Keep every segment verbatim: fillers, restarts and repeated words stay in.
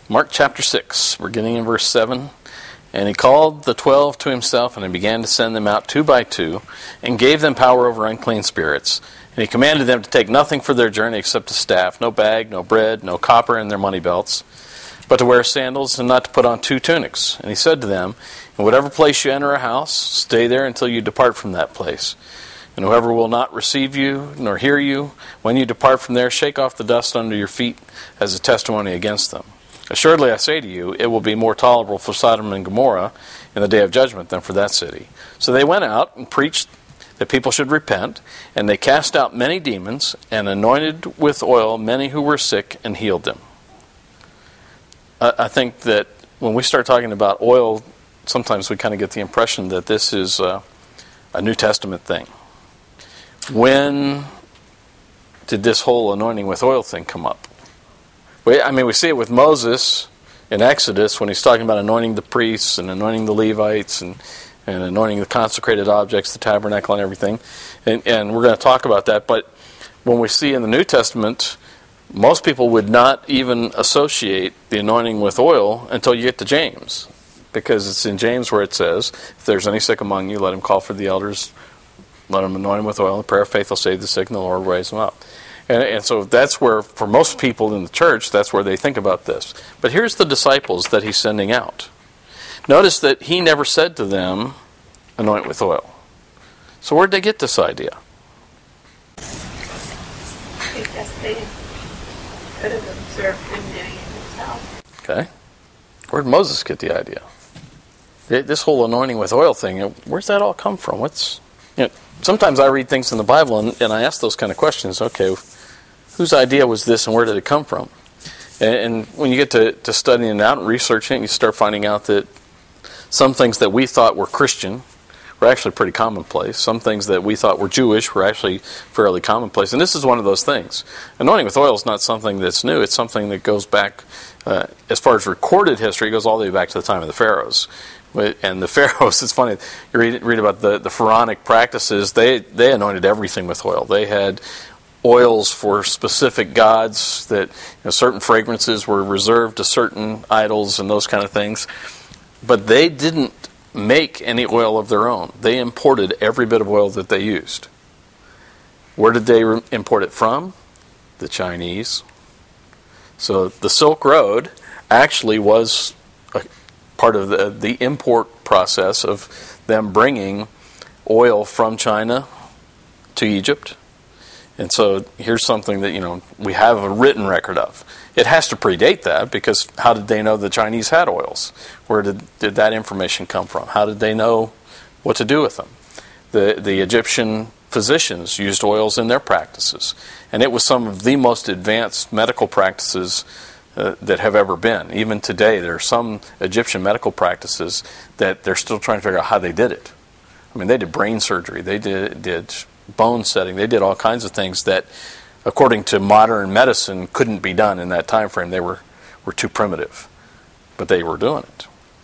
Mark chapter six, beginning in verse seven. And he called the twelve to himself, and he began to send them out two by two, and gave them power over unclean spirits. And he commanded them to take nothing for their journey except a staff, no bag, no bread, no copper in their money belts, but to wear sandals and not to put on two tunics. And he said to them, in whatever place you enter a house, stay there until you depart from that place. And whoever will not receive you nor hear you, when you depart from there, shake off the dust under your feet as a testimony against them. Assuredly, I say to you, it will be more tolerable for Sodom and Gomorrah in the day of judgment than for that city. So they went out and preached that people should repent, and they cast out many demons and anointed with oil many who were sick and healed them. I think that when we start talking about oil, sometimes we kind of get the impression that this is a, a New Testament thing. When did this whole anointing with oil thing come up? We, I mean, we see it with Moses in Exodus when he's talking about anointing the priests and anointing the Levites and, and anointing the consecrated objects, the tabernacle and everything. And, and we're going to talk about that. But when we see in the New Testament, most people would not even associate the anointing with oil until you get to James. Because it's in James where it says, if there's any sick among you, let him call for the elders, let him anoint him with oil. The prayer of faith will save the sick, and the Lord will raise them up. And, and so that's where, for most people in the church, that's where they think about this. But here's the disciples that he's sending out. Notice that he never said to them, anoint with oil. So where'd they get this idea? Because they could have observed him doing it himself. Okay. Where did Moses get the idea? This whole anointing with oil thing, where's that all come from? What's, you know, sometimes I read things in the Bible and, and I ask those kind of questions. Okay, whose idea was this and where did it come from? And, and when you get to, to studying it out and researching it, you start finding out that some things that we thought were Christian were actually pretty commonplace. Some things that we thought were Jewish were actually fairly commonplace. And this is one of those things. Anointing with oil is not something that's new. It's something that goes back, uh, as far as recorded history, it goes all the way back to the time of the pharaohs. And the pharaohs, it's funny, you read, read about the, the pharaonic practices, they, they anointed everything with oil. They had oils for specific gods, that you know, certain fragrances were reserved to certain idols and those kind of things. But they didn't make any oil of their own. They imported every bit of oil that they used. Where did they re- import it from? The Chinese. So the Silk Road actually was a part of the, the import process of them bringing oil from China to Egypt. And so here's something that, you know, we have a written record of. It has to predate that, because how did they know the Chinese had oils? Where did, did that information come from? How did they know what to do with them? The, the Egyptian physicians used oils in their practices. And it was some of the most advanced medical practices uh, that have ever been. Even today, there are some Egyptian medical practices that they're still trying to figure out how they did it. I mean, they did brain surgery. They did, did bone setting. They did all kinds of things that, according to modern medicine, couldn't be done in that time frame. They were, were too primitive, but they were doing it.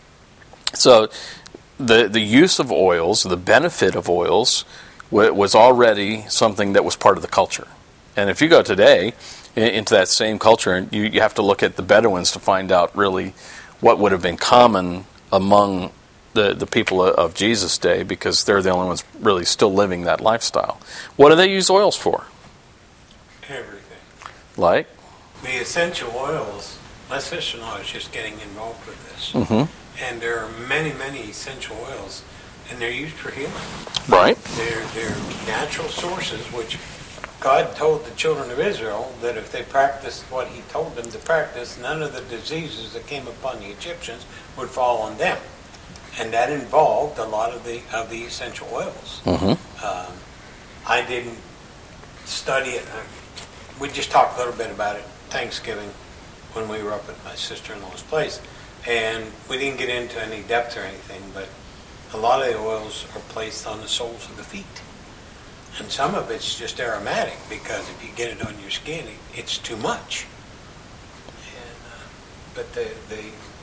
So the the use of oils, the benefit of oils, w- was already something that was part of the culture. And if you go today in, into that same culture, you, you have to look at the Bedouins to find out really what would have been common among the, the people of Jesus' day, because they're the only ones really still living that lifestyle. What do they use oils for? Everything. Like? The essential oils, my sister-in-law is just getting involved with this. Mm-hmm. And there are many, many essential oils, and they're used for healing. Right. They're, they're natural sources, which God told the children of Israel that if they practiced what he told them to practice, none of the diseases that came upon the Egyptians would fall on them. And that involved a lot of the of the essential oils. Mm-hmm. Um, I didn't study it. We just talked a little bit about it Thanksgiving when we were up at my sister-in-law's place. And we didn't get into any depth or anything, but a lot of the oils are placed on the soles of the feet. And some of it's just aromatic, because if you get it on your skin, it, it's too much. And, uh, but the, the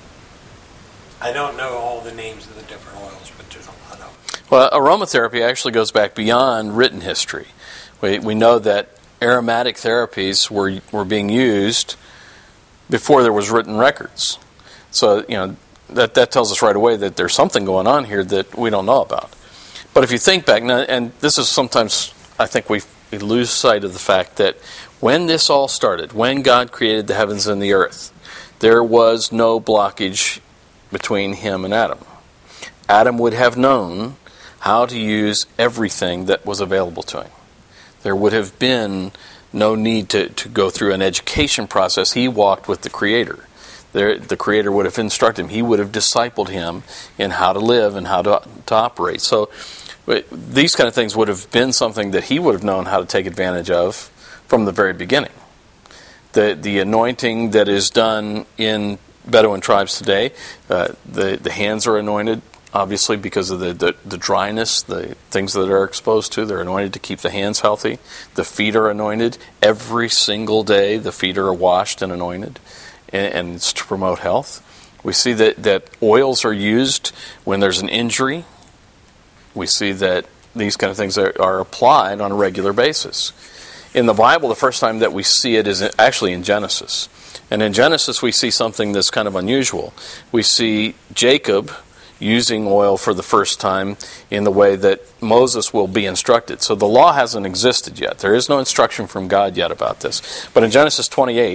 I don't know all the names of the different oils, but there's a lot of them. Well, aromatherapy actually goes back beyond written history. We we know that aromatic therapies were were being used before there was written records. So, you know, that, that tells us right away that there's something going on here that we don't know about. But if you think back, and this is sometimes, I think we, we lose sight of the fact that when this all started, when God created the heavens and the earth, there was no blockage between him and Adam. Adam would have known how to use everything that was available to him. There would have been no need to, to go through an education process. He walked with the Creator. There, the Creator would have instructed him. He would have discipled him in how to live and how to, to operate. So these kind of things would have been something that he would have known how to take advantage of from the very beginning. The the anointing that is done in Bedouin tribes today, uh, the, the hands are anointed, obviously because of the, the, the dryness, the things that are exposed to. They're anointed to keep the hands healthy. The feet are anointed. Every single day the feet are washed and anointed. And it's to promote health. We see that, that oils are used when there's an injury. We see that these kind of things are, are applied on a regular basis. In the Bible, the first time that we see it is actually in Genesis. And in Genesis, we see something that's kind of unusual. We see Jacob using oil for the first time in the way that Moses will be instructed. So the law hasn't existed yet. There is no instruction from God yet about this. But in Genesis twenty-eight,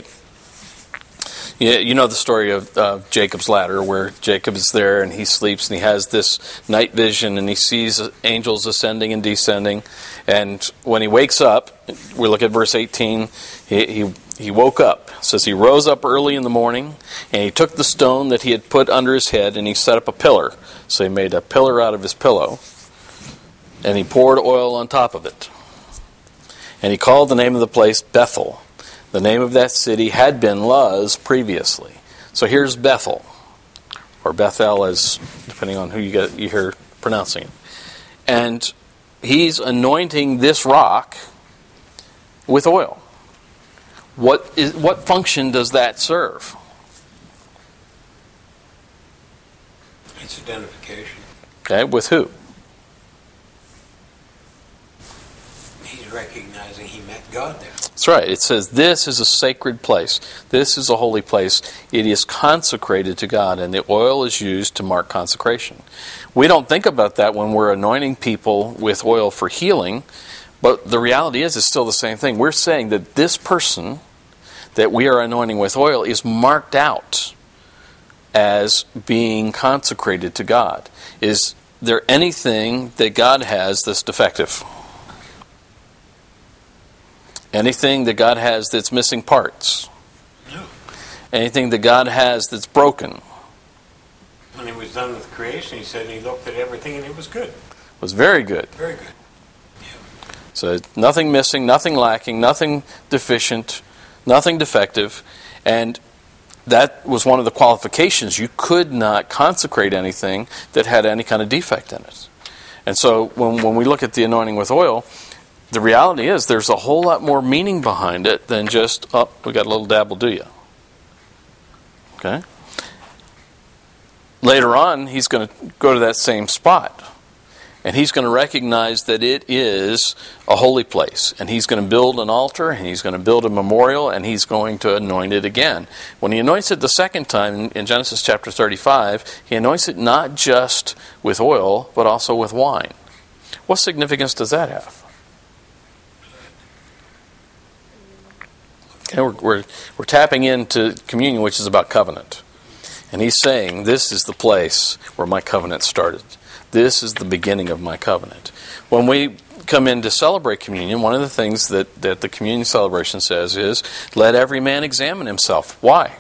you know the story of uh, Jacob's ladder, where Jacob is there and he sleeps and he has this night vision and he sees angels ascending and descending. And when he wakes up, we look at verse eighteen, he, he, he woke up. It says he rose up early in the morning and he took the stone that he had put under his head and he set up a pillar. So he made a pillar out of his pillow and he poured oil on top of it. And he called the name of the place Bethel. The name of that city had been Luz previously. So here's Bethel, or Bethel, as depending on who you get you hear pronouncing it. And he's anointing this rock with oil. What is what function does that serve? It's identification. Okay, with who? He's recognizing he met God there. That's right. It says this is a sacred place. This is a holy place. It is consecrated to God, and the oil is used to mark consecration. We don't think about that when we're anointing people with oil for healing, but the reality is it's still the same thing. We're saying that this person that we are anointing with oil is marked out as being consecrated to God. Is there anything that God has that's defective? Anything that God has that's missing parts? No. Anything that God has that's broken? When he was done with creation, he said he looked at everything and it was good. It was very good. Very good. Yeah. So nothing missing, nothing lacking, nothing deficient, nothing defective. And that was one of the qualifications. You could not consecrate anything that had any kind of defect in it. And so when, when we look at the anointing with oil, the reality is there's a whole lot more meaning behind it than just, oh, we got a little dabble, do you? Okay? Later on, he's going to go to that same spot. And he's going to recognize that it is a holy place. And he's going to build an altar, and he's going to build a memorial, and he's going to anoint it again. When he anoints it the second time, in Genesis chapter thirty-five, he anoints it not just with oil, but also with wine. What significance does that have? And we're, we're, we're tapping into communion, which is about covenant. And he's saying, this is the place where my covenant started. This is the beginning of my covenant. When we come in to celebrate communion, one of the things that, that the communion celebration says is, let every man examine himself. Why?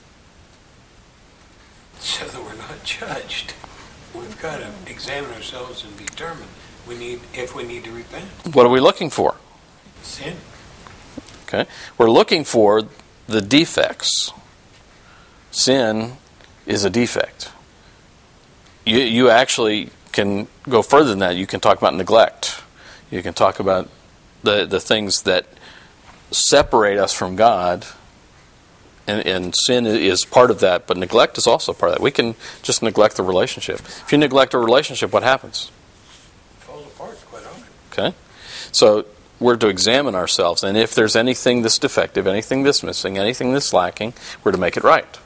So that we're not judged. We've got to examine ourselves and determine we need if we need to repent. What are we looking for? Sin. Okay, we're looking for the defects. Sin is a defect. You you actually can go further than that. You can talk about neglect. You can talk about the the things that separate us from God, and, and sin is part of that, but neglect is also part of that. We can just neglect the relationship. If you neglect a relationship, what happens? It falls apart quite often. Okay, so we're to examine ourselves, and if there's anything that's defective, anything that's missing, anything that's lacking, we're to make it right.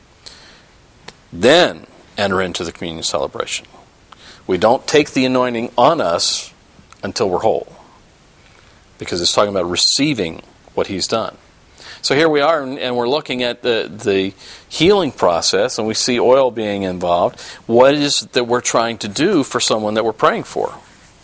Then enter into the communion celebration. We don't take the anointing on us until we're whole, because it's talking about receiving what he's done. So here we are, and we're looking at the, the healing process, and we see oil being involved. What is it that we're trying to do for someone that we're praying for?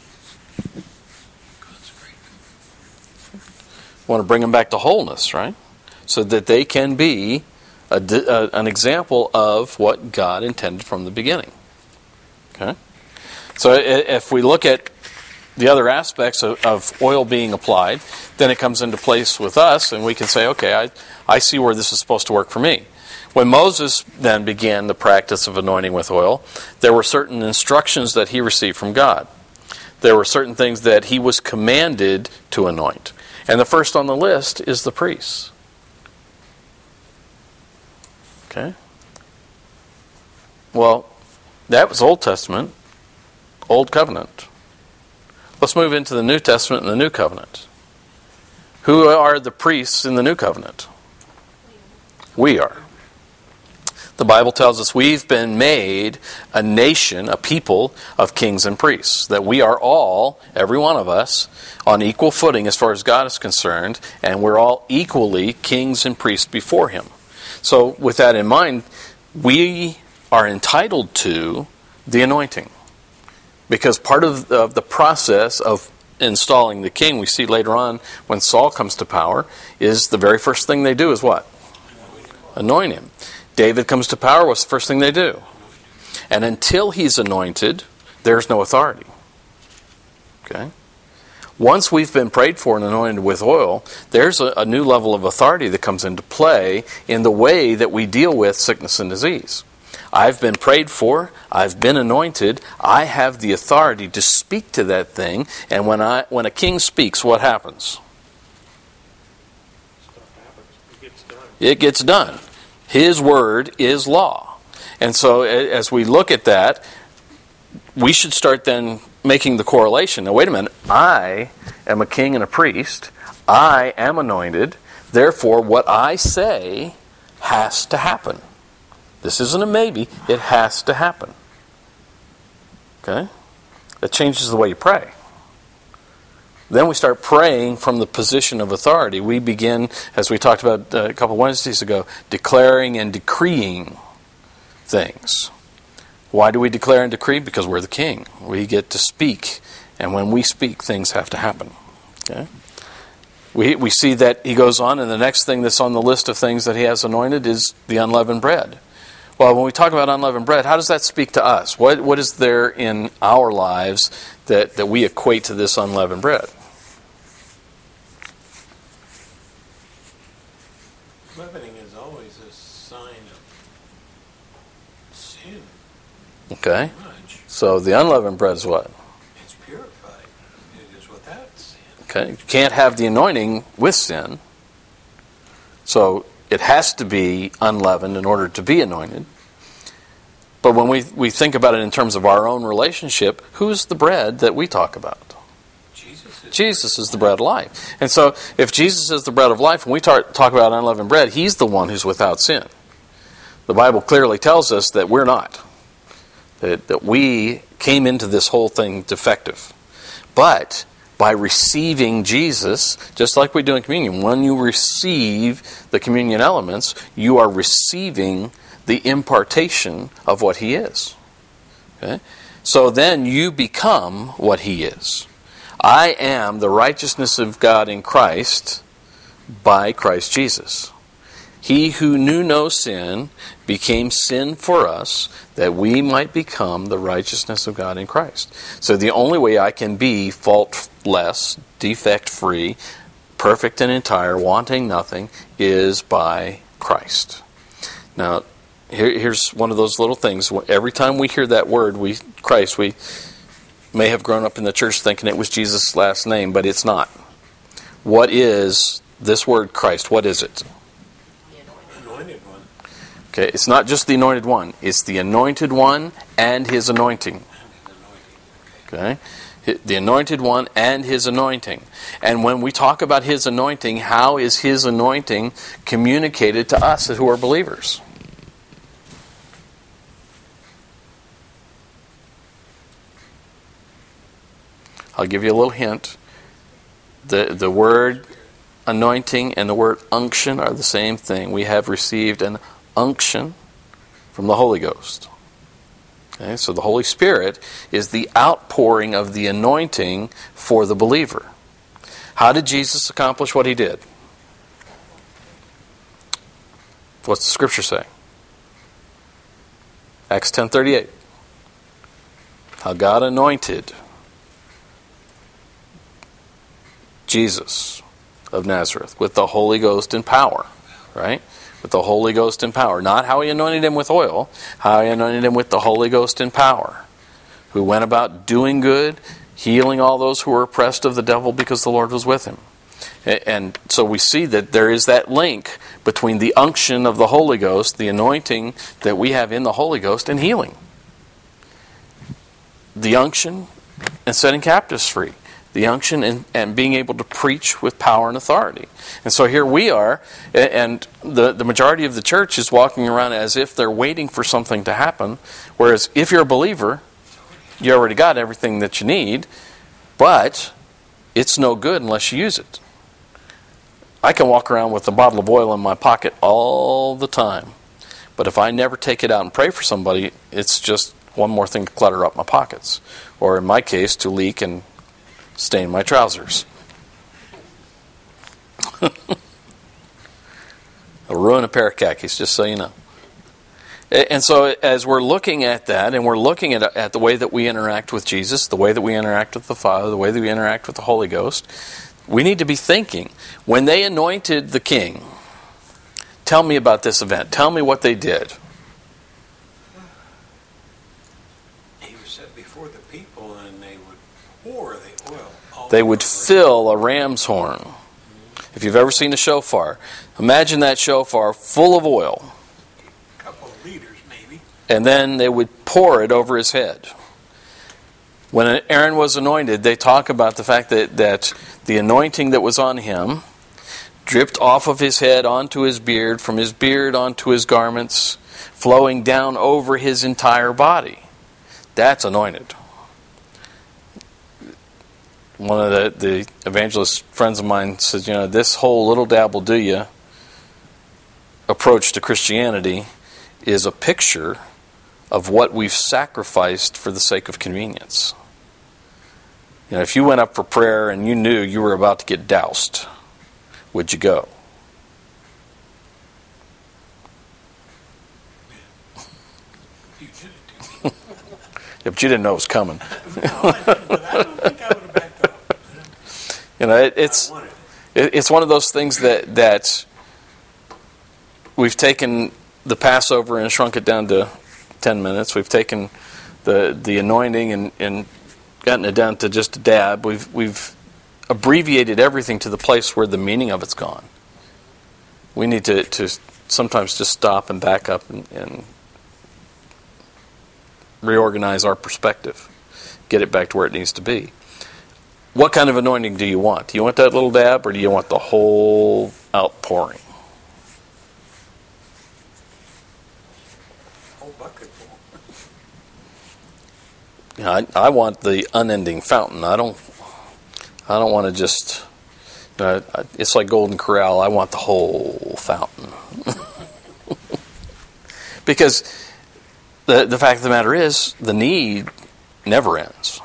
We want to bring them back to wholeness, right? So that they can be a, a, an example of what God intended from the beginning. Okay? So if we look at the other aspects of, of oil being applied, then it comes into place with us, and we can say, okay, I, I see where this is supposed to work for me. When Moses then began the practice of anointing with oil, there were certain instructions that he received from God. There were certain things that he was commanded to anoint. And the first on the list is the priests. Okay? Well, that was Old Testament, Old Covenant. Let's move into the New Testament and the New Covenant. Who are the priests in the New Covenant? We are. The Bible tells us we've been made a nation, a people of kings and priests. That we are all, every one of us, on equal footing as far as God is concerned, and we're all equally kings and priests before Him. So with that in mind, we are entitled to the anointing. Because part of the, of the process of installing the king, we see later on when Saul comes to power, is the very first thing they do is what? Anoint him. David comes to power, what's the first thing they do? And until he's anointed, there's no authority. Okay? Once we've been prayed for and anointed with oil, there's a, a new level of authority that comes into play in the way that we deal with sickness and disease. I've been prayed for, I've been anointed, I have the authority to speak to that thing, and when I when a king speaks, what happens? Stuff happens. It gets done. It gets done. His word is law. And so as we look at that, we should start then making the correlation. Now wait a minute, I am a king and a priest, I am anointed, therefore what I say has to happen. This isn't a maybe, it has to happen. Okay? That changes the way you pray. Then we start praying from the position of authority. We begin, as we talked about a couple Wednesdays ago, declaring and decreeing things. Why do we declare and decree? Because we're the king. We get to speak, and when we speak, things have to happen. Okay? We we see that he goes on, and the next thing that's on the list of things that he has anointed is the unleavened bread. Well, when we talk about unleavened bread, how does that speak to us? What What is there in our lives that, that we equate to this unleavened bread? Leavening is always a sign of sin. Okay. Much. So the unleavened bread is what? It's purified. It is without sin. Okay. You can't have the anointing with sin. So it has to be unleavened in order to be anointed. But when we, we think about it in terms of our own relationship, who's the bread that we talk about? Jesus is, Jesus is the bread of life. And so if Jesus is the bread of life, when we talk, talk about unleavened bread, He's the one who's without sin. The Bible clearly tells us that we're not. That, that we came into this whole thing defective. But by receiving Jesus, just like we do in communion, when you receive the communion elements, you are receiving the impartation of what He is. Okay? So then you become what He is. I am the righteousness of God in Christ by Christ Jesus. He who knew no sin became sin for us, that we might become the righteousness of God in Christ. So the only way I can be faultless, defect-free, perfect and entire, wanting nothing, is by Christ. Now, here, here's one of those little things. Every time we hear that word, we Christ, we may have grown up in the church thinking it was Jesus' last name, but it's not. What is this word Christ? What is it? anointed one. Okay, it's not just the anointed one. It's the anointed one and His anointing. Anointed. Okay. Okay? The anointed one and his anointing. And when we talk about his anointing, how is his anointing communicated to us who are believers? I'll give you a little hint. The, the word anointing and the word unction are the same thing. We have received an unction from the Holy Ghost. Okay, so the Holy Spirit is the outpouring of the anointing for the believer. How did Jesus accomplish what he did? What's the scripture say? Acts ten thirty-eight. How God anointed Jesus of Nazareth with the Holy Ghost and power. Right? With the Holy Ghost and power. Not how he anointed him with oil, how he anointed him with the Holy Ghost and power. Who went about doing good, healing all those who were oppressed of the devil because the Lord was with him. And so we see that there is that link between the unction of the Holy Ghost, the anointing that we have in the Holy Ghost, and healing. The unction and setting captives free. The unction and, and being able to preach with power and authority. And so here we are, and the, the majority of the church is walking around as if they're waiting for something to happen. Whereas if you're a believer, you already got everything that you need, but it's no good unless you use it. I can walk around with a bottle of oil in my pocket all the time. But if I never take it out and pray for somebody, it's just one more thing to clutter up my pockets. Or in my case, to leak and stain my trousers. I'll ruin a pair of khakis, just so you know. And so as we're looking at that, and we're looking at, at the way that we interact with Jesus, the way that we interact with the Father, the way that we interact with the Holy Ghost, we need to be thinking, when they anointed the king, tell me about this event. Tell me what they did. He was set before the people, and they would pour the oil. all They would over. fill a ram's horn. If you've ever seen a shofar, imagine that shofar full of oil. A couple of liters, maybe. And then they would pour it over his head. When Aaron was anointed, they talk about the fact that, that the anointing that was on him dripped off of his head onto his beard, from his beard onto his garments, flowing down over his entire body. That's anointed. One of the, the evangelist friends of mine says, you know, this whole little dab will do you approach to Christianity is a picture of what we've sacrificed for the sake of convenience. You know, if you went up for prayer and you knew you were about to get doused, would you go? You did it to me. Yeah, but you didn't know it was coming. No, I didn't, but I don't think I would have backed up. You know, it, it's I wanted it. it, it's one of those things that that we've taken the Passover and shrunk it down to ten minutes. We've taken the the anointing and, and gotten it down to just a dab. We've we've abbreviated everything to the place where the meaning of it's gone. We need to, to sometimes just stop and back up and, and reorganize our perspective. Get it back to where it needs to be. What kind of anointing do you want? Do you want that little dab, or do you want the whole outpouring? Whole bucket full. You know, I, I want the unending fountain. I don't. I don't want to just. You know, it's like Golden Corral. I want the whole fountain. Because the the fact of the matter is, the need never ends.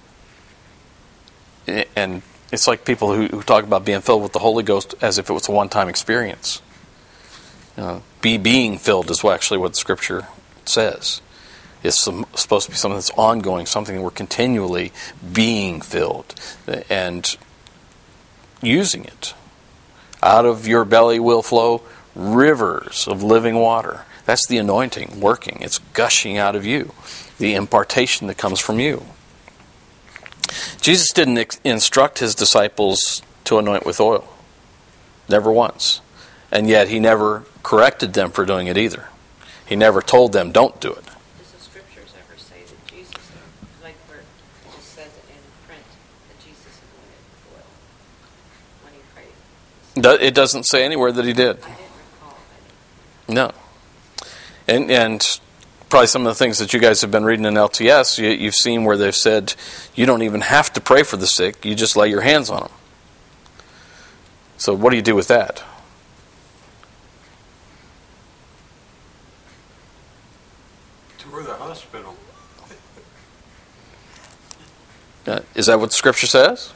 And it's like people who, who talk about being filled with the Holy Ghost as if it was a one-time experience. You know, be being filled is what actually what the Scripture says. It's some, supposed to be something that's ongoing, something that we're continually being filled and using it. Out of your belly will flow rivers of living water. That's the anointing working. It's gushing out of you. The impartation that comes from you. Jesus didn't ex- instruct his disciples to anoint with oil. Never once. And yet he never corrected them for doing it either. He never told them, don't do it. Does the scriptures ever say that Jesus, like where it just says in It doesn't say anywhere that he did. No. And and probably some of the things that you guys have been reading in L T S, you, you've seen where they've said you don't even have to pray for the sick, you just lay your hands on them. So what do you do with that? Tour the hospital. Uh, is that what the Scripture says?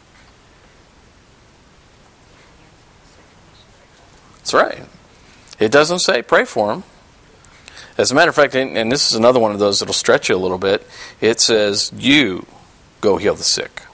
That's right. It doesn't say pray for them. As a matter of fact, and this is another one of those that'll stretch you a little bit, it says you go heal the sick.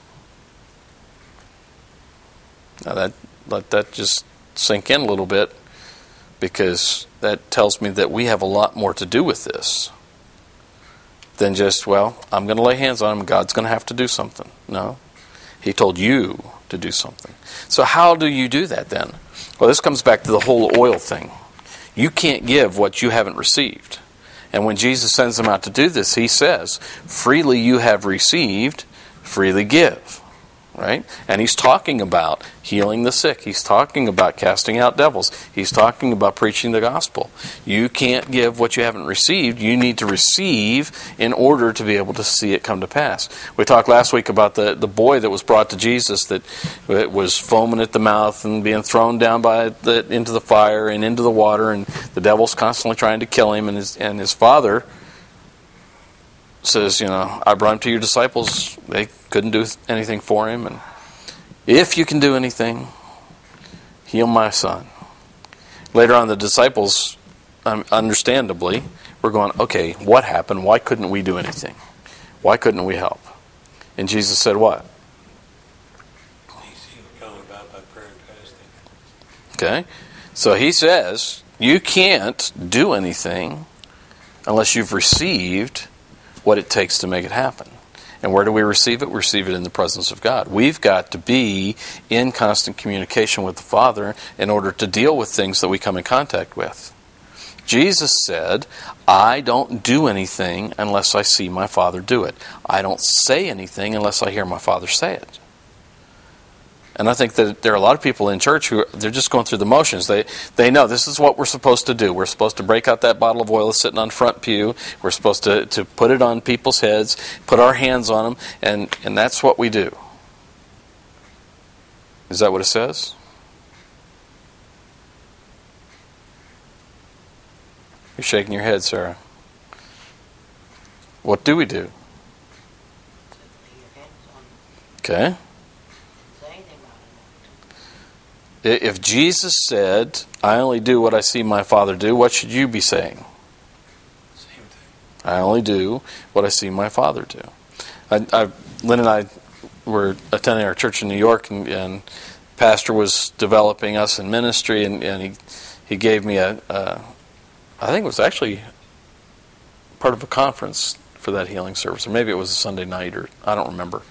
Now that let that just sink in a little bit, because that tells me that we have a lot more to do with this than just, well, I'm going to lay hands on him, God's going to have to do something. No. He told you to do something. So how do you do that then? Well, this comes back to the whole oil thing. You can't give what you haven't received. And when Jesus sends them out to do this, he says, freely you have received, freely give. Right? And he's talking about healing the sick. He's talking about casting out devils. He's talking about preaching the gospel. You can't give what you haven't received. You need to receive in order to be able to see it come to pass. We talked last week about the, the boy that was brought to Jesus that was foaming at the mouth and being thrown down by the, into the fire and into the water, and the devil's constantly trying to kill him, and his, and his father says, you know, I brought him to your disciples. They couldn't do anything for him. And if you can do anything, heal my son. Later on, the disciples, um, understandably, were going, okay, what happened? Why couldn't we do anything? Why couldn't we help? And Jesus said what? He's going about by prayer and fasting. Okay. So he says, you can't do anything unless you've received what it takes to make it happen. And where do we receive it? We receive it in the presence of God. We've got to be in constant communication with the Father in order to deal with things that we come in contact with. Jesus said, I don't do anything unless I see my Father do it. I don't say anything unless I hear my Father say it. And I think that there are a lot of people in church who, they're just going through the motions. They they know this is what we're supposed to do. We're supposed to break out that bottle of oil that's sitting on front pew. We're supposed to, to put it on people's heads, put our hands on them, and, and that's what we do. Is that what it says? You're shaking your head, Sarah. What do we do? Okay. If Jesus said, I only do what I see my Father do, what should you be saying? Same thing. I only do what I see my Father do. I, I, Lynn and I were attending our church in New York, and, and pastor was developing us in ministry, and, and he he gave me a, a, I think it was actually part of a conference for that healing service, or maybe it was a Sunday night, or I don't remember.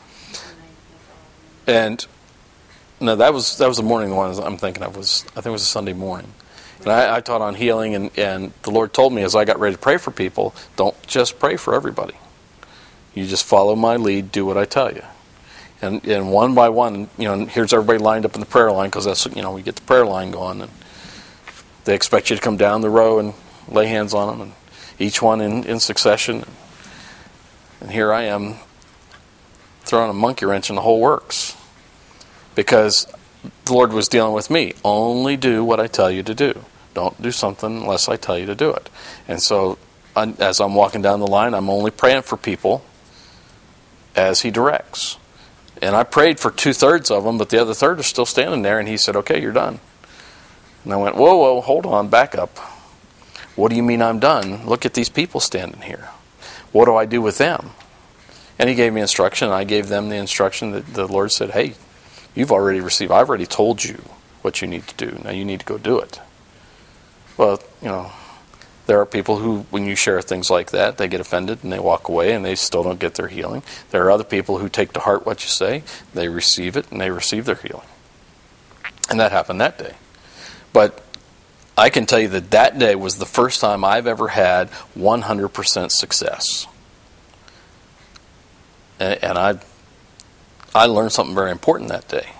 And no, that was that was the morning. The one I'm thinking of was I think it was a Sunday morning, and I, I taught on healing, and, and the Lord told me as I got ready to pray for people, don't just pray for everybody. You just follow my lead, do what I tell you, and and one by one, you know, here's everybody lined up in the prayer line, because that's, you know, we get the prayer line going, and they expect you to come down the row and lay hands on them, and each one in, in succession, and here I am throwing a monkey wrench in the whole works. Because the Lord was dealing with me. Only do what I tell you to do. Don't do something unless I tell you to do it. And so, as I'm walking down the line, I'm only praying for people as He directs. And I prayed for two-thirds of them, but the other third are still standing there, and He said, okay, you're done. And I went, whoa, whoa, hold on, back up. What do you mean I'm done? Look at these people standing here. What do I do with them? And He gave me instruction, and I gave them the instruction that the Lord said, hey, you've already received. I've already told you what you need to do. Now you need to go do it. Well, you know, there are people who, when you share things like that, they get offended and they walk away and they still don't get their healing. There are other people who take to heart what you say, they receive it, and they receive their healing. And that happened that day. But I can tell you that that day was the first time I've ever had one hundred percent success. And, and I I learned something very important that day.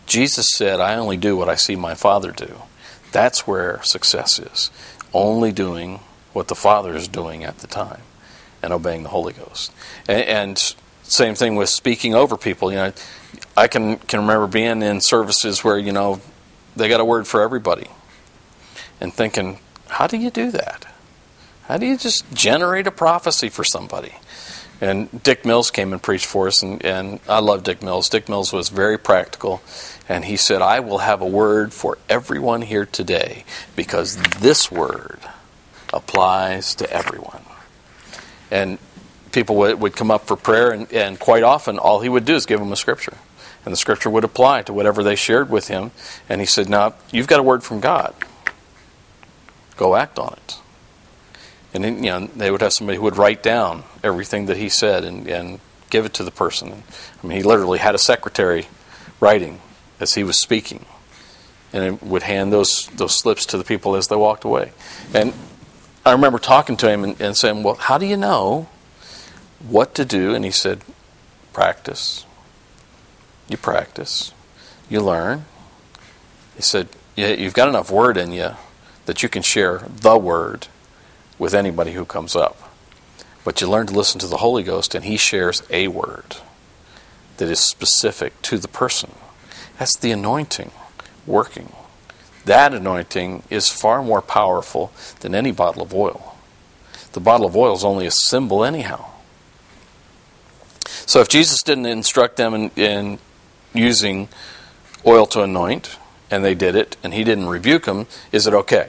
Jesus said, I only do what I see my Father do. That's where success is. Only doing what the Father is doing at the time and obeying the Holy Ghost. And, and same thing with speaking over people. You know, I can, can remember being in services where, you know, they got a word for everybody. And thinking, how do you do that? How do you just generate a prophecy for somebody? And Dick Mills came and preached for us, and, and I love Dick Mills. Dick Mills was very practical, and he said, I will have a word for everyone here today because this word applies to everyone. And people would, would come up for prayer, and, and quite often all he would do is give them a scripture. And the scripture would apply to whatever they shared with him. And he said, now, you've got a word from God. Go act on it. And then, you know, they would have somebody who would write down everything that he said and, and give it to the person. I mean, he literally had a secretary writing as he was speaking, and would hand those those slips to the people as they walked away. And I remember talking to him and, and saying, well, how do you know what to do? And he said, practice. You practice. You learn. He said, yeah, you've got enough word in you that you can share the word with anybody who comes up. But you learn to listen to the Holy Ghost, and he shares a word that is specific to the person. That's the anointing working. That anointing is far more powerful than any bottle of oil. The bottle of oil is only a symbol anyhow. So if Jesus didn't instruct them in, in using oil to anoint, and they did it, and he didn't rebuke them, is it okay?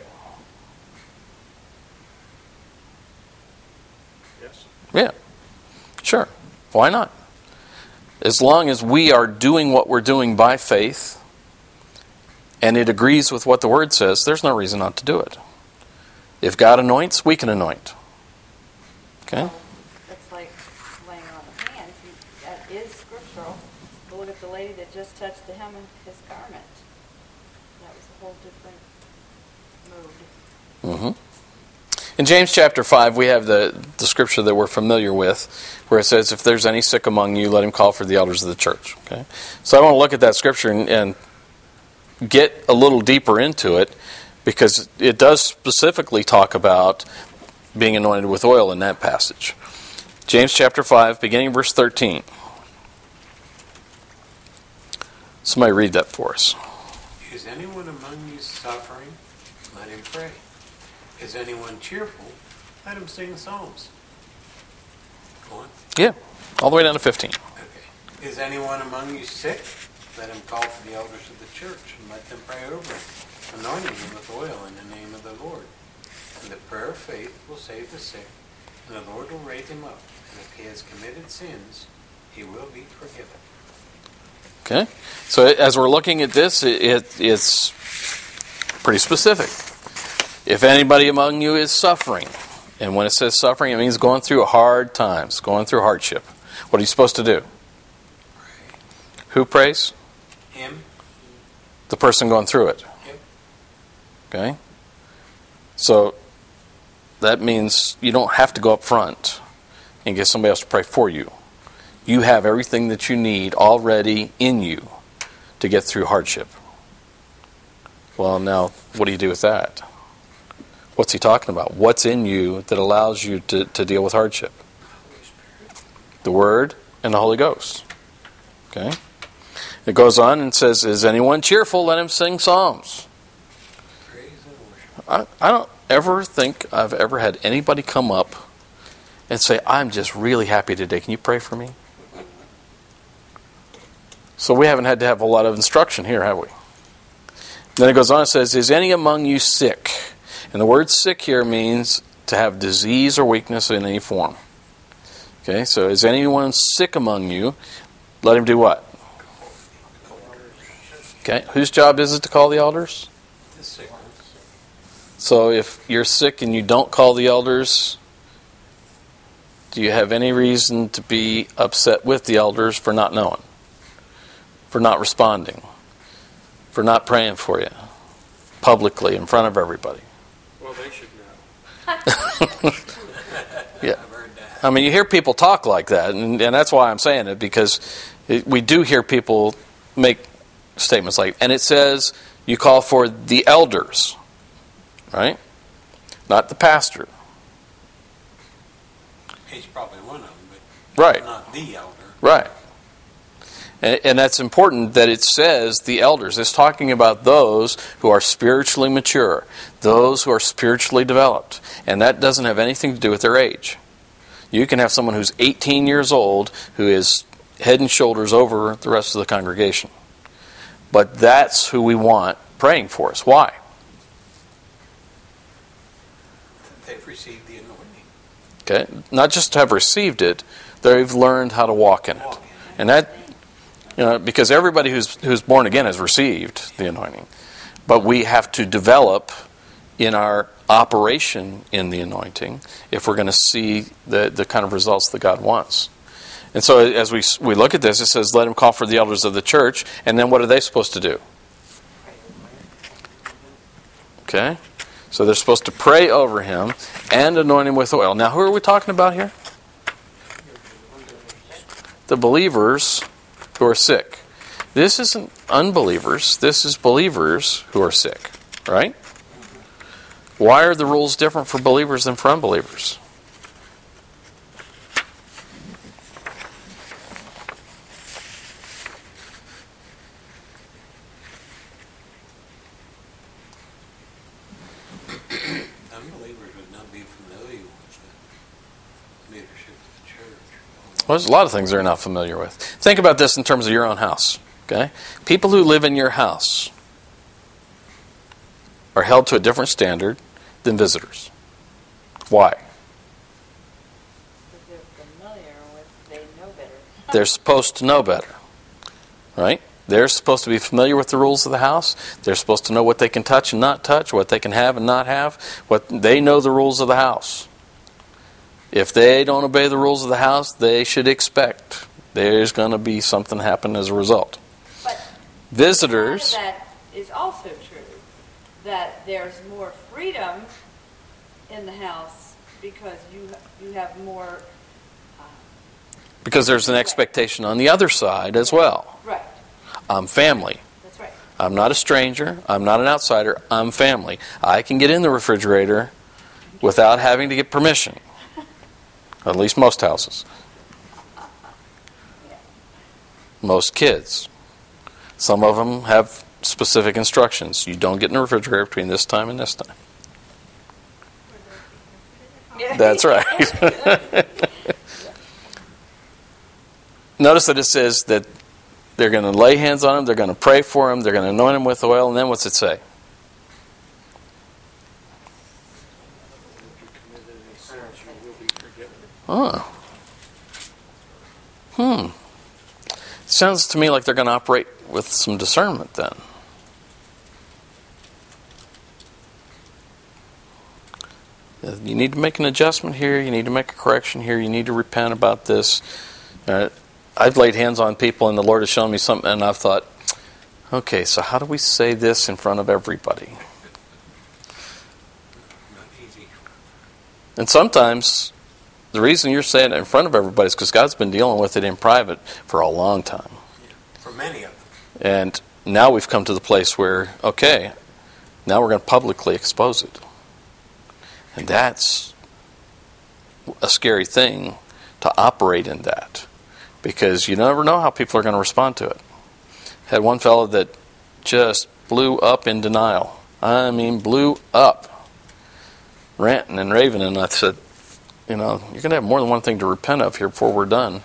Yeah, sure. Why not? As long as we are doing what we're doing by faith and it agrees with what the Word says, there's no reason not to do it. If God anoints, we can anoint. Okay? It's like laying on of hands. That is scriptural. But look at the lady that just touched the hem of his garment. That was a whole different mood. Mm-hmm. In James chapter five, we have the, the scripture that we're familiar with, where it says, if there's any sick among you, let him call for the elders of the church. Okay, so I want to look at that scripture and, and get a little deeper into it, because it does specifically talk about being anointed with oil in that passage. James chapter five, beginning verse thirteen. Somebody read that for us. Is anyone among you suffering? Let him pray. Is anyone cheerful? Let him sing psalms. Go on. Yeah, all the way down to fifteen. Okay. Is anyone among you sick? Let him call for the elders of the church and let them pray over him, anointing him with oil in the name of the Lord. And the prayer of faith will save the sick, and the Lord will raise him up. And if he has committed sins, he will be forgiven. Okay, so as we're looking at this, it, it, it's pretty specific. If anybody among you is suffering, and when it says suffering, it means going through hard times, going through hardship. What are you supposed to do? Pray. Who prays? Him. The person going through it. Yep. Okay? So that means you don't have to go up front and get somebody else to pray for you. You have everything that you need already in you to get through hardship. Well, now, what do you do with that? What's he talking about? What's in you that allows you to, to deal with hardship? The Word and the Holy Ghost. Okay? It goes on and says, is anyone cheerful? Let him sing psalms. Praise and worship. I, I don't ever think I've ever had anybody come up and say, I'm just really happy today. Can you pray for me? So we haven't had to have a lot of instruction here, have we? Then it goes on and says, is any among you sick? And the word sick here means to have disease or weakness in any form. Okay, so is anyone sick among you? Let him do what? Okay, whose job is it to call the elders? The sick ones. So if you're sick and you don't call the elders, do you have any reason to be upset with the elders for not knowing? For not responding? For not praying for you? Publicly, in front of everybody? Well, they should know. Yeah. I've heard that. I mean, you hear people talk like that, and, and that's why I'm saying it, because it, we do hear people make statements like, and it says you call for the elders, right? Not the pastor. He's probably one of them, but Right. not the elder. Right. And, and that's important that it says the elders. It's talking about those who are spiritually mature, those who are spiritually developed. And that doesn't have anything to do with their age. You can have someone who's eighteen years old who is head and shoulders over the rest of the congregation. But that's who we want praying for us. Why? They've received the anointing. Okay, not just to have received it, they've learned how to walk in it. Walk in it. And that, you know, because everybody who's who's born again has received the anointing. But we have to develop in our operation in the anointing if we're going to see the, the kind of results that God wants. And so as we we look at this, it says, let him call for the elders of the church. And then what are they supposed to do? Okay? So they're supposed to pray over him and anoint him with oil. Now, who are we talking about here? The believers who are sick. This isn't unbelievers. This is believers who are sick, right? Why are the rules different for believers than for unbelievers? Unbelievers would not be familiar with the leadership of the church. Well, there's a lot of things they're not familiar with. Think about this in terms of your own house. Okay? People who live in your house are held to a different standard than visitors. Why? Because they're familiar with, they know better. They're supposed to know better. Right? They're supposed to be familiar with the rules of the house. They're supposed to know what they can touch and not touch, what they can have and not have. What they know the rules of the house. If they don't obey the rules of the house, they should expect there's going to be something happen as a result. But Visitors, that is also true, that there's more freedom in the house because you you have more. Uh, because there's an expectation on the other side as well. right. I'm family. That's right. I'm not a stranger. I'm not an outsider. I'm family. I can get in the refrigerator without having to get permission. At least most houses. Most kids. Some of them have specific instructions. You don't get in the refrigerator between this time and this time. That's right. Notice that it says that they're going to lay hands on him, they're going to pray for him, they're going to anoint him with oil, and then what's it say? If you committed any sins, you will be forgiven. Oh. Hmm. Sounds to me like they're going to operate with some discernment then. You need to make an adjustment here, you need to make a correction here, you need to repent about this. Uh, I've laid hands on people and the Lord has shown me something and I've thought, okay, so how do we say this in front of everybody? Not easy. And sometimes the reason you're saying it in front of everybody is because God's been dealing with it in private for a long time. For many of them. And now we've come to the place where, okay, now we're going to publicly expose it. And that's a scary thing to operate in that. Because you never know how people are going to respond to it. Had one fellow that just blew up in denial. I mean, blew up. Ranting and raving. And I said, you know, you're going to have more than one thing to repent of here before we're done.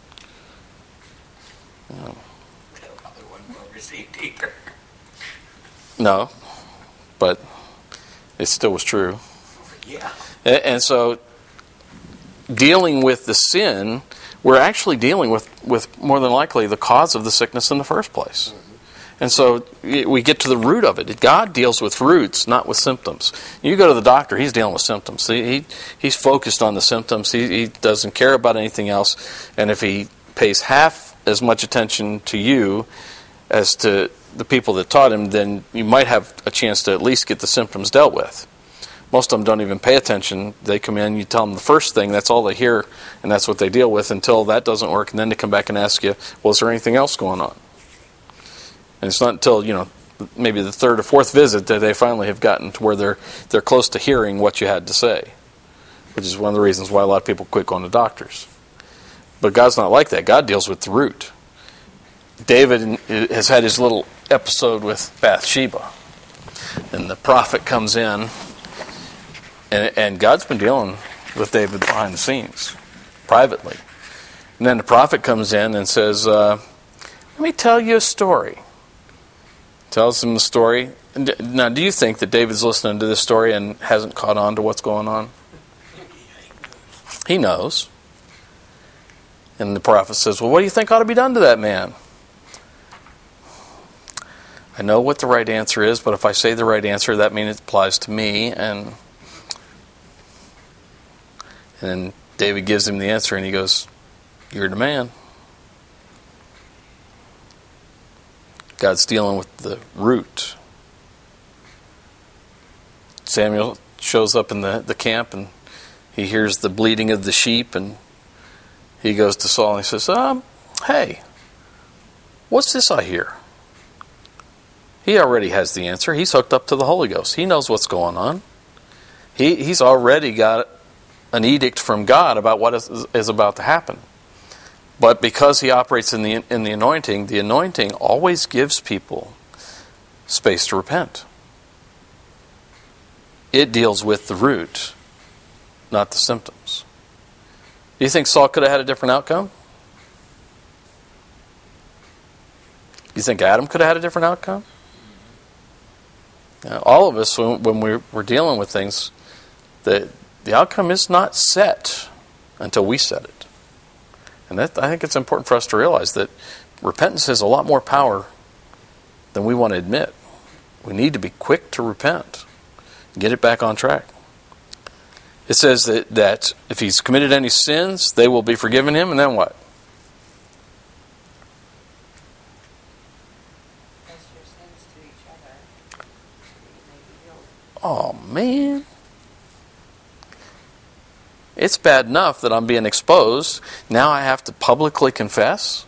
You know. That probably wasn't well received either. No, but it still was true. Yeah. And so, dealing with the sin, we're actually dealing with, with more than likely the cause of the sickness in the first place. And so, we get to the root of it. God deals with roots, not with symptoms. You go to the doctor, he's dealing with symptoms. He, he He's focused on the symptoms. He, he doesn't care about anything else. And if he pays half as much attention to you as to the people that taught him, then you might have a chance to at least get the symptoms dealt with. Most of them don't even pay attention. They come in, you tell them the first thing, that's all they hear, and that's what they deal with until that doesn't work, and then they come back and ask you, well, is there anything else going on? And it's not until, you know, maybe the third or fourth visit that they finally have gotten to where they're they're close to hearing what you had to say, which is one of the reasons why a lot of people quit going to doctors. But God's not like that. God deals with the root. David has had his little episode with Bathsheba, and the prophet comes in, and, and God's been dealing with David behind the scenes, privately. And then the prophet comes in and says, uh, let me tell you a story. Tells him the story. Now, do you think that David's listening to this story and hasn't caught on to what's going on? He knows. And the prophet says, well, what do you think ought to be done to that man? I know what the right answer is, but if I say the right answer, that means it applies to me. And, and then David gives him the answer, and he goes, you're the man. God's dealing with the root. Samuel shows up in the, the camp, and he hears the bleating of the sheep, and he goes to Saul and he says, um, hey, what's this I hear? He already has the answer. He's hooked up to the Holy Ghost. He knows what's going on. He He's already got an edict from God about what is, is about to happen. But because he operates in the in the anointing, the anointing always gives people space to repent. It deals with the root, not the symptoms. Do you think Saul could have had a different outcome? Do you think Adam could have had a different outcome? Now, all of us, when, when we're, we're dealing with things, the, the outcome is not set until we set it. And that, I think it's important for us to realize that repentance has a lot more power than we want to admit. We need to be quick to repent, get it back on track. It says that, that if he's committed any sins, they will be forgiven him, and then what? Confess your sins to each other, so you may be healed. Oh, man. It's bad enough that I'm being exposed. Now I have to publicly confess.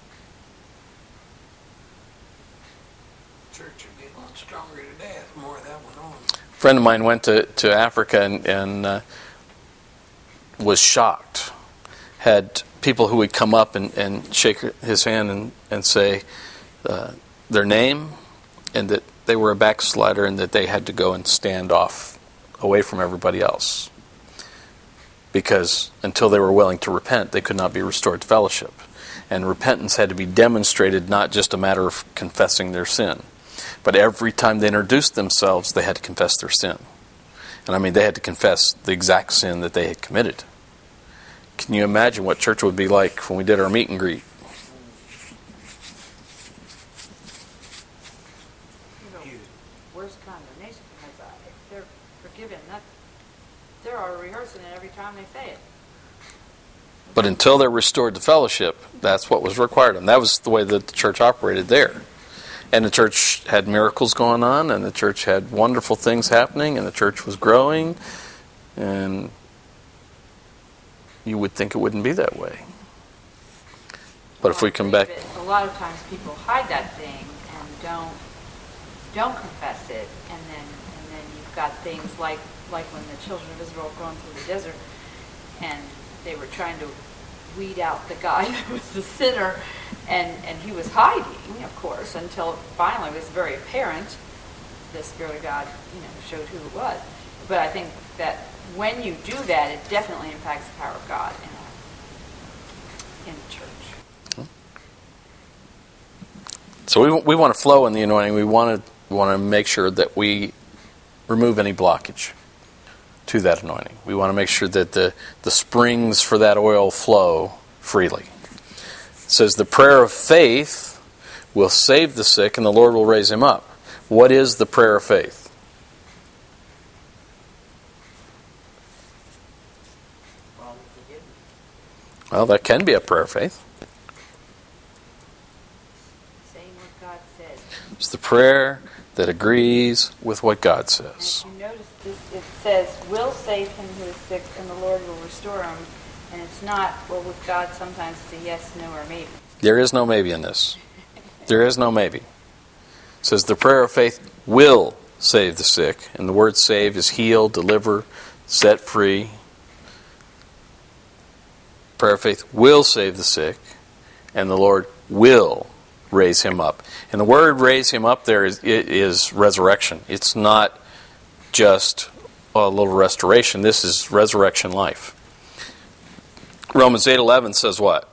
Church would be a lot stronger today if more of that went on. A friend of mine went to, to Africa and, and uh, was shocked. Had people who would come up and, and shake his hand and, and say uh, their name, and that they were a backslider and that they had to go and stand off away from everybody else. Because until they were willing to repent, they could not be restored to fellowship. And repentance had to be demonstrated, not just a matter of confessing their sin. But every time they introduced themselves, they had to confess their sin. And I mean, they had to confess the exact sin that they had committed. Can you imagine what church would be like when we did our meet and greet? You know, where's condemnation? Because I, if they're forgiven, that, they're already rehearsing it every time they say it. But until they're restored to fellowship, that's what was required. And that was the way that the church operated there. And the church had miracles going on, and the church had wonderful things happening, and the church was growing. And you would think it wouldn't be that way. But if we come back... A lot of times people hide that thing and don't don't confess it. And then and then you've got things like, like when the children of Israel were going through the desert, and they were trying to weed out the guy that was the sinner, and, and he was hiding, of course, until finally it was very apparent the Spirit of God, you know, showed who it was. But I think that when you do that, it definitely impacts the power of God in, a, in the church. So we we want to flow in the anointing. We want to we want to make sure that we remove any blockage to that anointing. We want to make sure that the, the springs for that oil flow freely. It says the prayer of faith will save the sick and the Lord will raise him up. What is the prayer of faith? Well, that can be a prayer of faith. Saying what God said. It's the prayer that agrees with what God says. And if you notice this, it says, will save him who is sick, and the Lord will restore him. And it's not, well, with God sometimes it's a yes, no, or maybe. There is no maybe in this. There is no maybe. It says the prayer of faith will save the sick. And the word save is heal, deliver, set free. Prayer of faith will save the sick. And the Lord will raise him up. And the word raise him up there is, is resurrection. It's not just a little restoration. This is resurrection life. Romans eight eleven says what?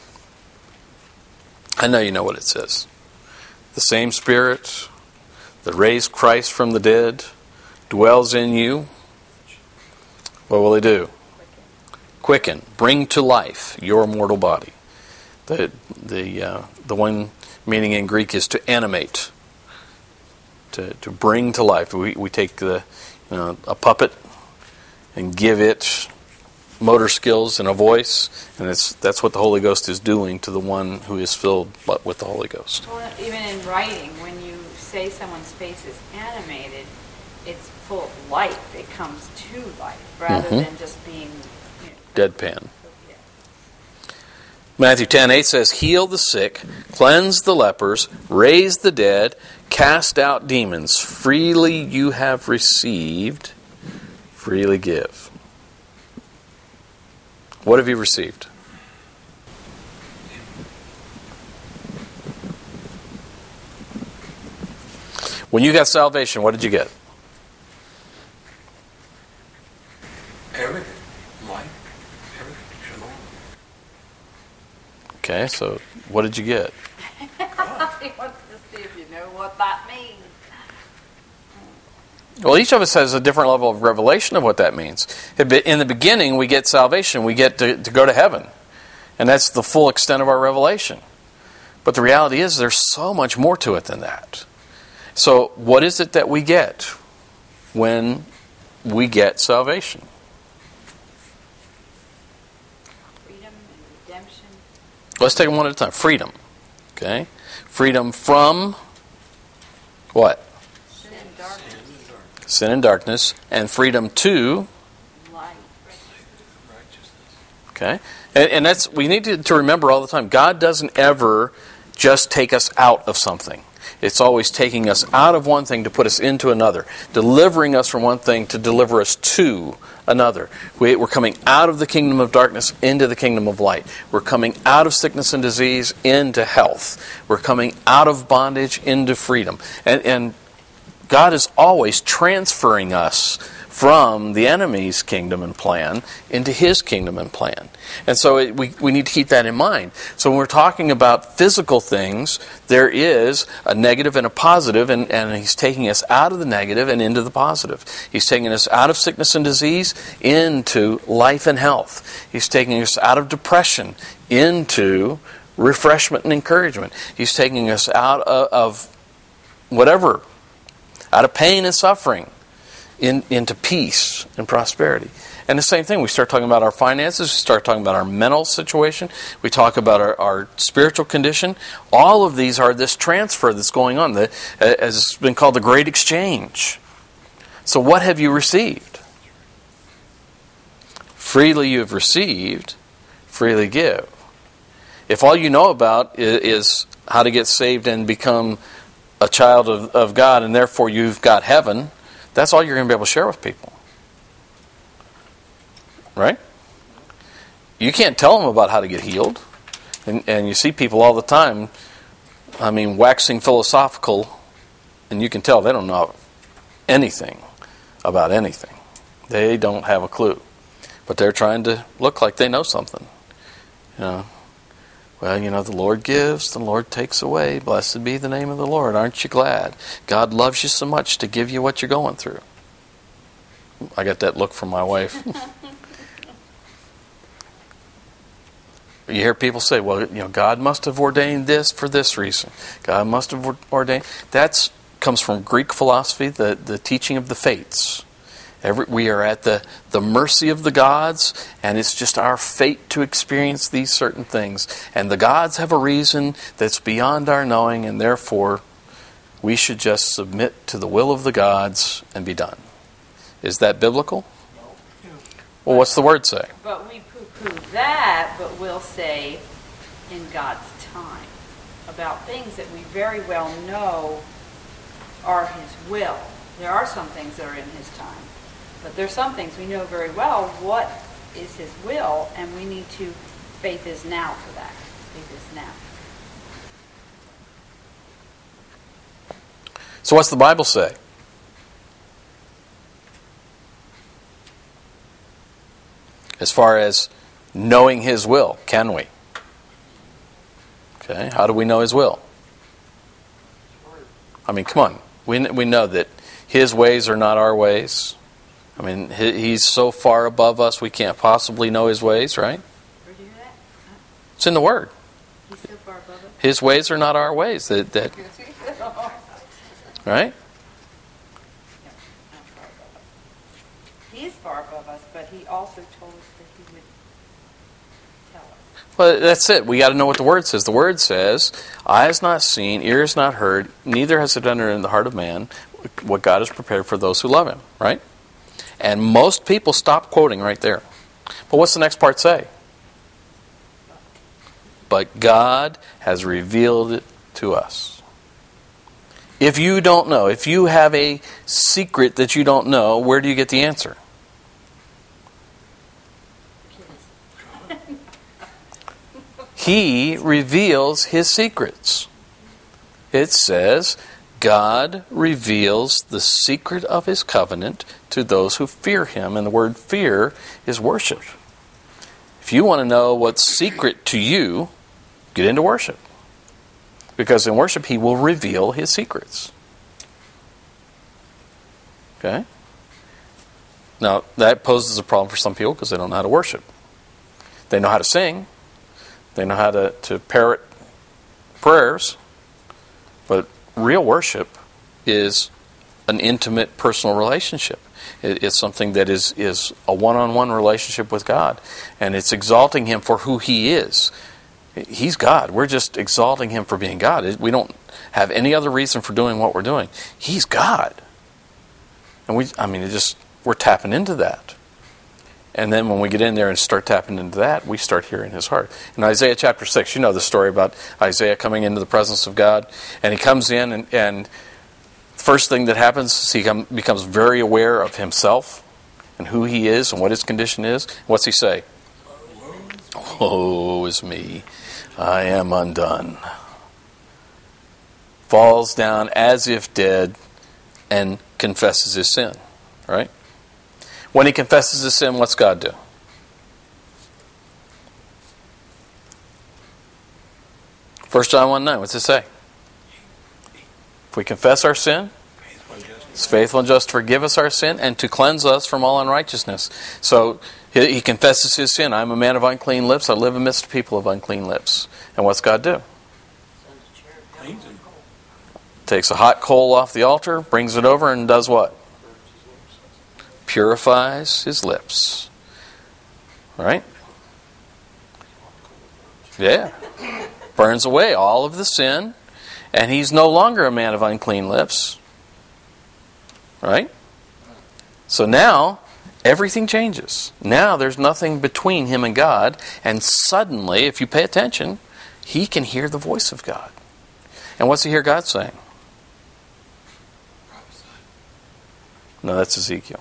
I know you know what it says. The same Spirit that raised Christ from the dead dwells in you. What will he do? Quicken. Bring to life your mortal body. The the uh, the one meaning in Greek is to animate. To to bring to life. We we take the you know, a puppet and give it motor skills and a voice, and it's that's what the Holy Ghost is doing to the one who is filled with the Holy Ghost. Well, even in writing, when you say someone's face is animated, it's full of life. It comes to life rather mm-hmm. than just being you know, deadpan. Yeah. Matthew ten eight says, heal the sick, cleanse the lepers, raise the dead, cast out demons. Freely you have received, freely give. What have you received? When you got salvation, what did you get? Everything. Life. Everything. Shalom. Okay, so what did you get? He wants to see if you know what that means. Well, each of us has a different level of revelation of what that means. In the beginning, we get salvation. We get to, to go to heaven. And that's the full extent of our revelation. But the reality is there's so much more to it than that. So what is it that we get when we get salvation? Freedom and redemption. Let's take them one at a time. Freedom. Okay? Freedom from what? Sin and darkness. Sin and darkness. And freedom to Light. Okay? And, and that's we need to, to remember all the time. God doesn't ever just take us out of something. It's always taking us out of one thing to put us into another. Delivering us from one thing to deliver us to another. We, we're coming out of the kingdom of darkness into the kingdom of light. We're coming out of sickness and disease into health. We're coming out of bondage into freedom. And, and God is always transferring us from the enemy's kingdom and plan into his kingdom and plan. And so it, we, we need to keep that in mind. So when we're talking about physical things, there is a negative and a positive, and, and he's taking us out of the negative and into the positive. He's taking us out of sickness and disease into life and health. He's taking us out of depression into refreshment and encouragement. He's taking us out of, of whatever, out of pain and suffering, In, into peace and prosperity. And the same thing, we start talking about our finances, we start talking about our mental situation, we talk about our, our spiritual condition. All of these are this transfer that's going on, that has been called the Great Exchange. So what have you received? Freely you have received, freely give. If all you know about is how to get saved and become a child of, of God, and therefore you've got heaven, that's all you're going to be able to share with people. Right? You can't tell them about how to get healed. And, and you see people all the time, I mean, waxing philosophical, and you can tell they don't know anything about anything. They don't have a clue. But they're trying to look like they know something. You know, well, you know, the Lord gives, the Lord takes away. Blessed be the name of the Lord. Aren't you glad? God loves you so much to give you what you're going through. I got that look from my wife. You hear people say, well, you know, God must have ordained this for this reason. God must have ordained. That comes from Greek philosophy, the, the teaching of the fates. Every, we are at the, the mercy of the gods, and it's just our fate to experience these certain things. And the gods have a reason that's beyond our knowing, and therefore we should just submit to the will of the gods and be done. Is that biblical? Well, what's the word say? But we poo-poo that, but we'll say in God's time about things that we very well know are His will. There are some things that are in His time, but there's some things we know very well what is His will, and we need to, faith is now for that. Faith is now. So what's the Bible say? As far as knowing His will, can we? Okay, how do we know His will? I mean, come on. We we know that His ways are not our ways. I mean, he, He's so far above us we can't possibly know His ways, right? Where'd you hear that? It's in the Word. He's so far above us. His ways are not our ways. That that right? He is far above us, but He also told us that He would tell us. Well, that's it. We got to know what the Word says. The Word says, "Eye has not seen, ear has not heard, neither has it entered in the heart of man what God has prepared for those who love Him." Right? And most people stop quoting right there. But what's the next part say? But God has revealed it to us. If you don't know, if you have a secret that you don't know, where do you get the answer? He reveals His secrets. It says, God reveals the secret of His covenant to those who fear Him. And the word fear is worship. If you want to know what's secret to you, get into worship. Because in worship, He will reveal His secrets. Okay? Now, that poses a problem for some people because they don't know how to worship. They know how to sing. They know how to, to parrot prayers. But real worship is an intimate personal relationship. It, it's something that is, is a one-on-one relationship with God. And it's exalting Him for who He is. He's God. We're just exalting Him for being God. We don't have any other reason for doing what we're doing. He's God. And we, I mean, it just, we're tapping into that. And then when we get in there and start tapping into that, we start hearing His heart. In Isaiah chapter six, you know the story about Isaiah coming into the presence of God. And he comes in and, and the first thing that happens is he come, becomes very aware of himself and who he is and what his condition is. What's he say? Woe is me. I am undone. Falls down as if dead and confesses his sin. Right? When he confesses his sin, what's God do? First John one nine, what's it say? If we confess our sin, He's faithful and just to forgive us our sin and to cleanse us from all unrighteousness. So he, he confesses his sin. I'm a man of unclean lips. I live amidst people of unclean lips. And what's God do? Takes a hot coal off the altar, brings it over, and does what? Purifies his lips. Right? Yeah. Burns away all of the sin, and he's no longer a man of unclean lips. Right? So now, everything changes. Now there's nothing between him and God, and suddenly, if you pay attention, he can hear the voice of God. And what's he hear God saying? No, that's Ezekiel.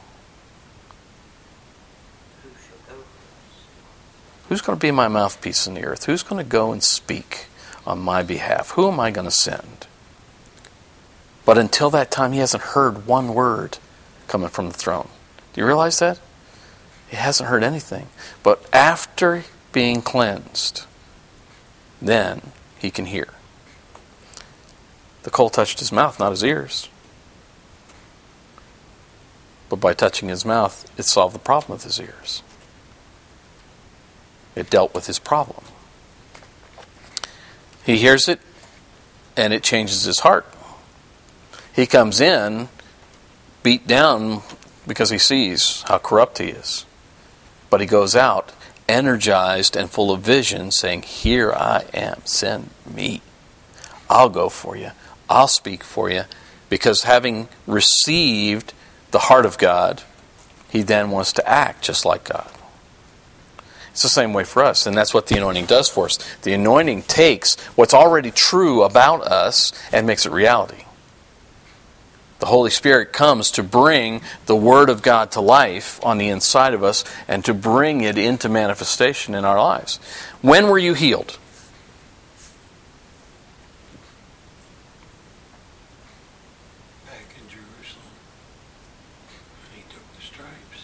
Who's going to be my mouthpiece in the earth? Who's going to go and speak on my behalf? Who am I going to send? But until that time, he hasn't heard one word coming from the throne. Do you realize that? He hasn't heard anything. But after being cleansed, then he can hear. The coal touched his mouth, not his ears. But by touching his mouth, it solved the problem with his ears. It dealt with his problem. He hears it, and it changes his heart. He comes in, beat down because he sees how corrupt he is. But he goes out, energized and full of vision, saying, here I am, send me. I'll go for you. I'll speak for you. Because having received the heart of God, he then wants to act just like God. It's the same way for us, and that's what the anointing does for us. The anointing takes what's already true about us and makes it reality. The Holy Spirit comes to bring the Word of God to life on the inside of us and to bring it into manifestation in our lives. When were you healed? Back in Jerusalem, when he took the stripes.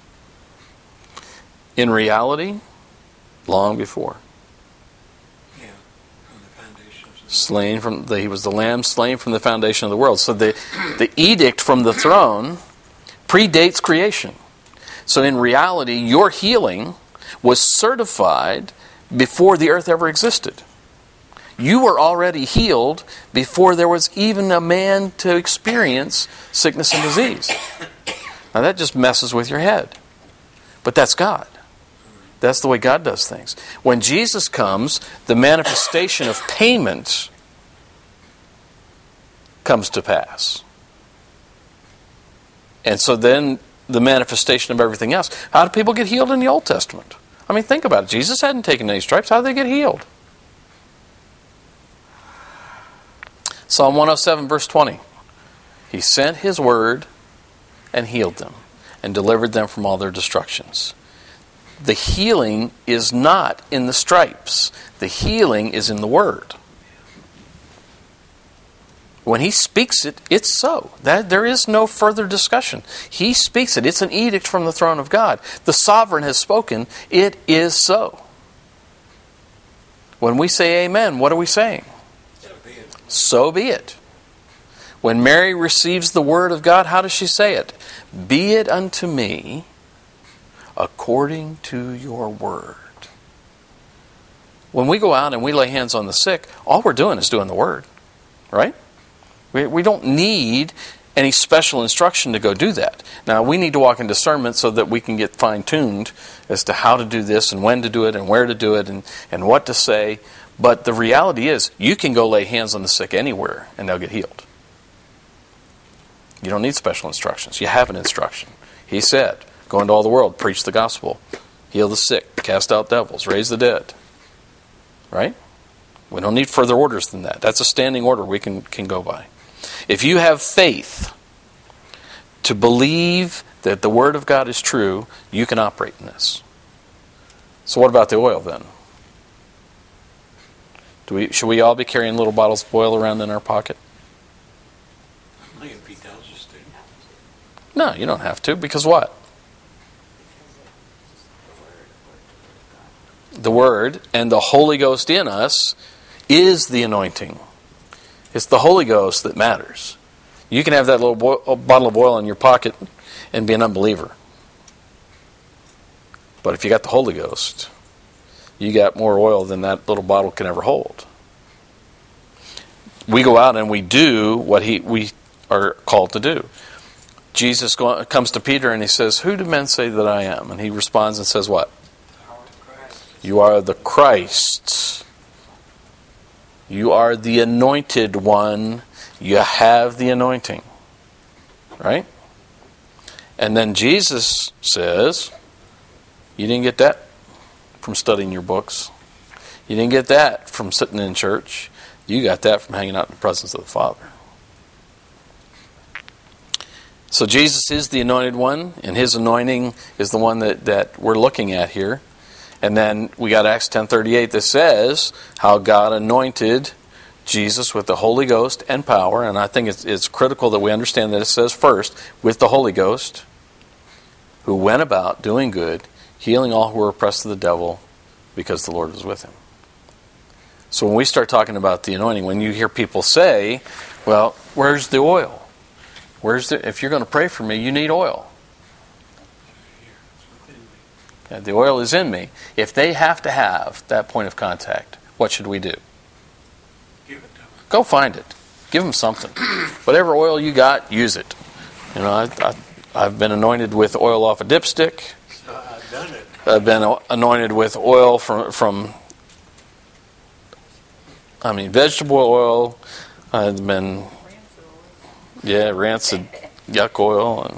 In reality, long before. Yeah, from the foundation of the Slain from the, he was the lamb slain from the foundation of the world. So the the edict from the throne predates creation. So in reality, your healing was certified before the earth ever existed. You were already healed before there was even a man to experience sickness and disease. Now that just messes with your head. But that's God. That's the way God does things. When Jesus comes, the manifestation of payment comes to pass. And so then the manifestation of everything else. How do people get healed in the Old Testament? I mean, think about it. Jesus hadn't taken any stripes. How did they get healed? Psalm one oh seven, verse twenty. He sent His word and healed them and delivered them from all their destructions. The healing is not in the stripes. The healing is in the Word. When He speaks it, it's so. That, there is no further discussion. He speaks it. It's an edict from the throne of God. The sovereign has spoken. It is so. When we say amen, what are we saying? So be it. So be it. When Mary receives the word of God, how does she say it? Be it unto me according to your word. When we go out and we lay hands on the sick, all we're doing is doing the word. Right? We, we don't need any special instruction to go do that. Now, we need to walk in discernment so that we can get fine-tuned as to how to do this and when to do it and where to do it and, and what to say. But the reality is, you can go lay hands on the sick anywhere and they'll get healed. You don't need special instructions. You have an instruction. He said, go into all the world, preach the gospel, heal the sick, cast out devils, raise the dead. Right? We don't need further orders than that. That's a standing order we can, can go by. If you have faith to believe that the Word of God is true, you can operate in this. So what about the oil then? Do we, should we all be carrying little bottles of oil around in our pocket? Only if he tells us to. No, you don't have to. Because what? The Word and the Holy Ghost in us is the anointing. It's the Holy Ghost that matters. You can have that little bo- bottle of oil in your pocket and be an unbeliever. But if you got the Holy Ghost, you got more oil than that little bottle can ever hold. We go out and we do what he we are called to do. Jesus go, comes to Peter and he says, "Who do men say that I am?" And he responds and says what? You are the Christ. You are the anointed one. You have the anointing. Right? And then Jesus says, you didn't get that from studying your books. You didn't get that from sitting in church. You got that from hanging out in the presence of the Father. So Jesus is the anointed one, and His anointing is the one that, that we're looking at here. And then we got Acts ten thirty-eight that says how God anointed Jesus with the Holy Ghost and power. And I think it's, it's critical that we understand that it says first, with the Holy Ghost, who went about doing good, healing all who were oppressed of the devil, because the Lord was with him. So when we start talking about the anointing, when you hear people say, well, where's the oil? Where's the, if you're going to pray for me, you need oil. The oil is in me. If they have to have that point of contact, what should we do? Give it to him. Go find it. Give them something. Whatever oil you got, use it. You know, I, I, I've been anointed with oil off a dipstick. So I've done it. I've been anointed with oil from, from I mean, vegetable oil. I've been, yeah, rancid yuck oil.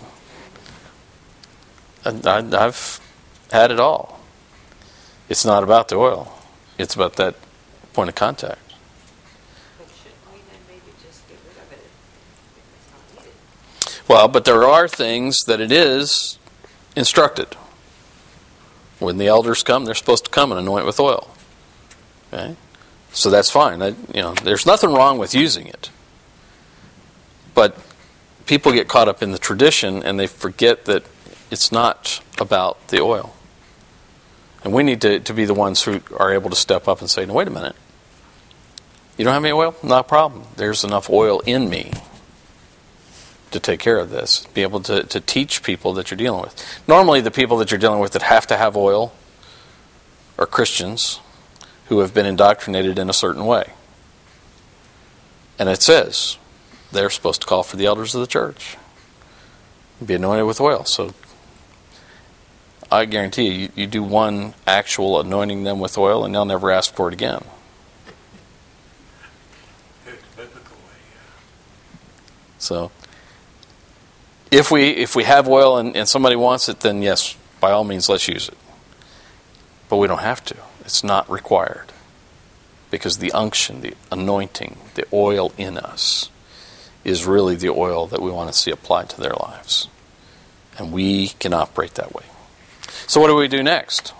And I, I've had it all. It's not about the oil. It's about that point of contact. But shouldn't we then maybe just get rid of it if it's not needed? Well, but there are things that it is instructed. When the elders come, they're supposed to come and anoint with oil. Okay? So that's fine. That, you know, there's nothing wrong with using it. But people get caught up in the tradition and they forget that it's not about the oil. And we need to, to be the ones who are able to step up and say, no, wait a minute. You don't have any oil? Not a problem. There's enough oil in me to take care of this. Be able to, to teach people that you're dealing with. Normally the people that you're dealing with that have to have oil are Christians who have been indoctrinated in a certain way. And it says they're supposed to call for the elders of the church. Be anointed with oil. So I guarantee you, you, you do one actual anointing them with oil and they'll never ask for it again. It's a biblical way, yeah. So if we if we have oil and, and somebody wants it, then yes, by all means, let's use it. But we don't have to. It's not required. Because the unction, the anointing, the oil in us is really the oil that we want to see applied to their lives. And we can operate that way. So what do we do next?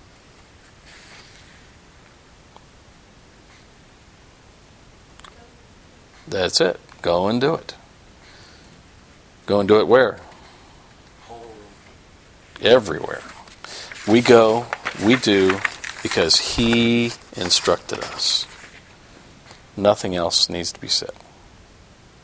That's it. Go and do it. Go and do it where? Everywhere. We go, we do, because He instructed us. Nothing else needs to be said.